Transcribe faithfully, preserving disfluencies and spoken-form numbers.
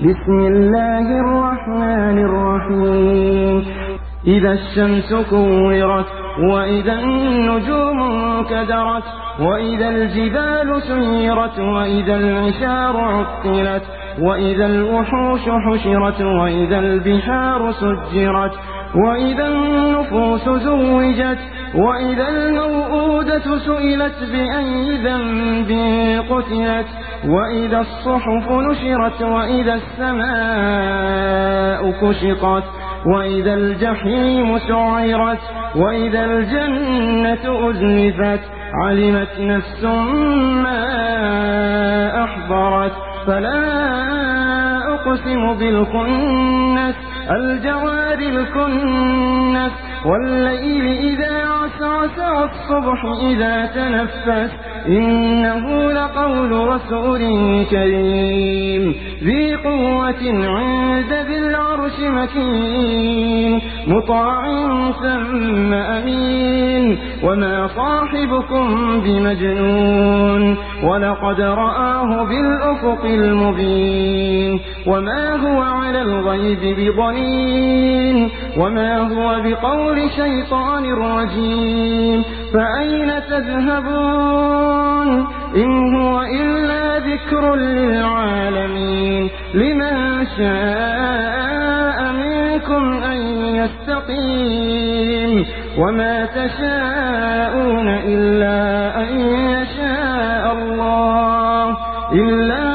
بسم الله الرحمن الرحيم إذا الشمس كورت وإذا النجوم كدرت وإذا الجبال سيرت وإذا العشار عطلت وإذا الوحوش حشرت وإذا البحار سجرت وإذا النفوس زوجت وإذا الموءودة سئلت بأي ذنب قتلت وإذا الصحف نشرت وإذا السماء كشطت وإذا الجحيم سعرت وإذا الجنة أزلفت علمت نفس ما أحضرت فلا أقسم بالخنس الجوار الكنس والليل إذا عسعس والصبح إذا تنفس إنه لقول رسول كريم ذي قوة عند ذي العرش مكين مطاع ثم أمين وما صاحبكم بمجنون ولقد رآه بالأفق المبين وما هو على الغيب بضنين وما هو بقول شيطان رجيم فأين تذهبون إن هو إلا ذكر للعالمين لمن شاء منكم أن يستقيم وما تشاءون إلا أن يشاء الله إلا